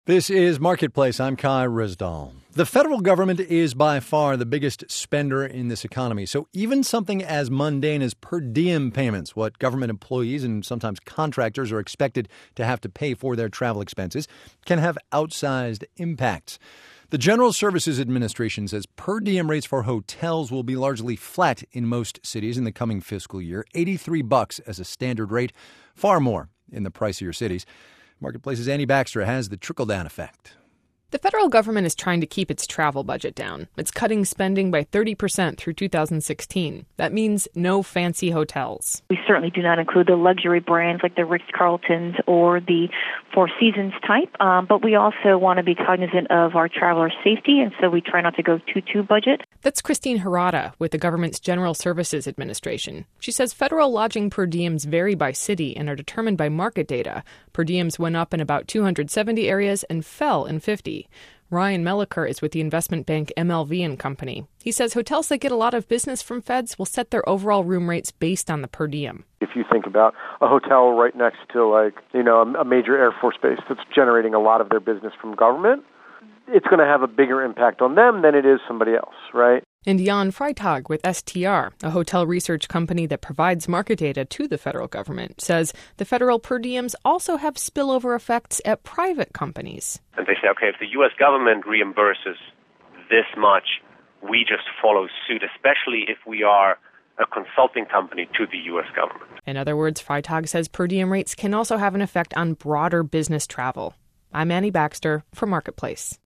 This is Marketplace. I'm Kai Rizdal. The federal government is by far the biggest spender in this economy. So even something as mundane as per diem payments, what government employees and sometimes contractors are expected to have to pay for their travel expenses, can have outsized impacts. The General Services Administration says per diem rates for hotels will be largely flat in most cities in the coming fiscal year. $83 as a standard rate, far more in the pricier cities. Marketplace's Annie Baxter has the trickle-down effect. The federal government is trying to keep its travel budget down. It's cutting spending by 30% through 2016. That means no fancy hotels. We certainly do not include the luxury brands like the Ritz-Carltons or the Four Seasons type, but we also want to be cognizant of our traveler safety, and so we try not to go too budget. That's Christine Harada with the government's General Services Administration. She says federal lodging per diems vary by city and are determined by market data. Per diems went up in about 270 areas and fell in 50. Ryan Melliker is with the investment bank MLV & Company. He says hotels that get a lot of business from feds will set their overall room rates based on the per diem. If you think about a hotel right next to a major Air Force base that's generating a lot of their business from government, it's going to have a bigger impact on them than it is somebody else, right? And Jan Freitag with STR, a hotel research company that provides market data to the federal government, says the federal per diems also have spillover effects at private companies. And they say, okay, if the U.S. government reimburses this much, we just follow suit, especially if we are a consulting company to the U.S. government. In other words, Freitag says per diem rates can also have an effect on broader business travel. I'm Annie Baxter for Marketplace.